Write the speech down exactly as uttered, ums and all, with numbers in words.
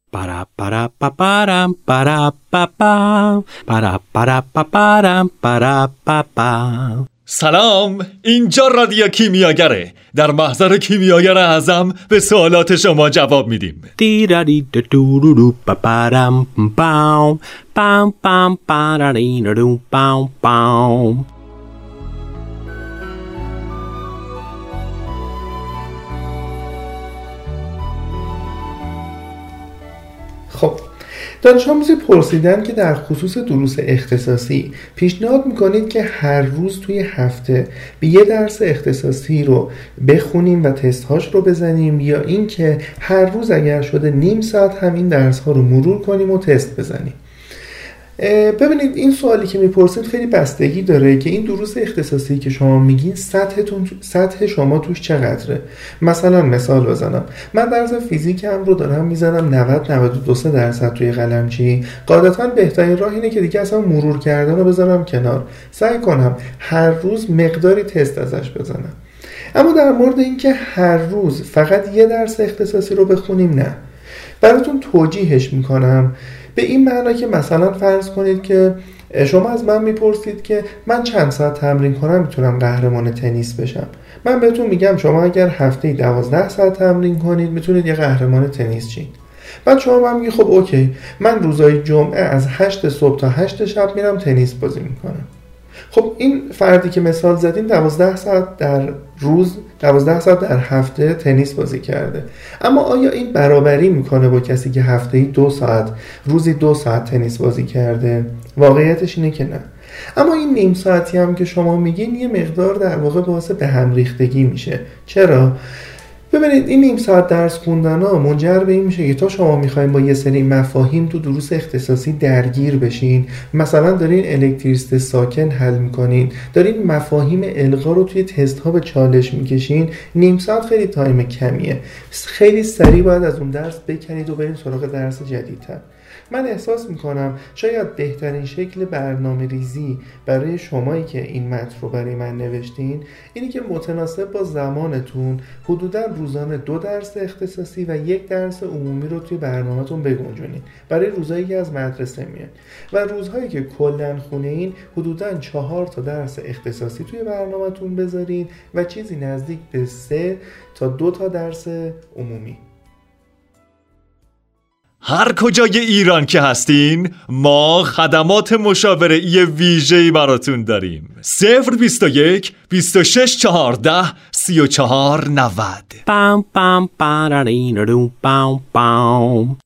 Para para pa param para pa pam para para pa param para pa pam. سلام، اینجا رادیو کیمیاگره. در محضر کیمیاگر اعظم به سوالات شما جواب میدیم. تیراری دورورو pa param pam pam pam pararinuru pam pam. خب دانش آموزی پرسیدن که در خصوص دروس اختصاصی پیشنهاد میکنید که هر روز توی هفته به یه درس اختصاصی رو بخونیم و تستهاش رو بزنیم، یا این که هر روز اگر شده نیم ساعت هم این درس ها رو مرور کنیم و تست بزنیم. ببینید این سوالی که میپرسید خیلی بستگی داره که این دروس اختصاصی که شما میگین سطحتون سطح شما توش چقدره. مثلا مثال بزنم، من درس فیزیکم رو دارم میزنم نود نود و دو درصد توی قلمچی. قاعدتا بهترین راه اینه که دیگه اصلا مرور کردن رو بذارم کنار، سعی کنم هر روز مقداری تست ازش بزنم. اما در مورد این که هر روز فقط یه درس اختصاصی رو بخونیم، نه، براتون توجیهش میکنم به این معنا که مثلا فرض کنید که شما از من میپرسید که من چند ساعت تمرین کنم میتونم قهرمان تنیس بشم. من بهتون میگم شما اگر هفته دوازده ساعت تمرین کنید میتونید یه قهرمان تنیس شید. بعد شما هم میگی خب اوکی، من روزهای جمعه از هشت صبح تا هشت شب میرم تنیس بازی میکنم. خب این فردی که مثال زدین دوازده ساعت در روز، دوازده ساعت در هفته تنیس بازی کرده. اما آیا این برابری میکنه با کسی که هفته‌ای دو ساعت، روزی دو ساعت تنیس بازی کرده؟ واقعیتش اینه که نه. اما این نیم ساعتی هم که شما میگین یه مقدار در واقع باعث به هم ریختگی میشه. چرا؟ ببینید این نیم ساعت درس خوندن ها منجر به این میشه که تا شما میخواین با یه سری مفاهیم تو دروس اختصاصی درگیر بشین، مثلا دارین الکتریسیته ساکن حل میکنین، دارین مفاهیم القا رو توی تست ها به چالش میکشین، نیم ساعت خیلی تایم کمیه. خیلی سریع باید از اون درس بکنید و برین سراغ درس جدیدتر. من احساس میکنم شاید بهترین شکل برنامه ریزی برای شمایی که این متن رو برای من نوشتین اینی که متناسب با زمانتون حدوداً روزانه دو درس اختصاصی و یک درس عمومی رو توی برنامه‌تون بگنجونین برای روزایی که از مدرسه میان، و روزهایی که کلاً خونه این حدوداً چهار تا درس اختصاصی توی برنامه‌تون بذارین و چیزی نزدیک به سه تا دو تا درس عمومی. هر کجای ایران که هستین ما خدمات مشاوره‌ای ویژه‌ای براتون داریم. صفر بیست و یک بیست و شش چهارده سی و چهار نود. Pam pam pararinuru pam pam.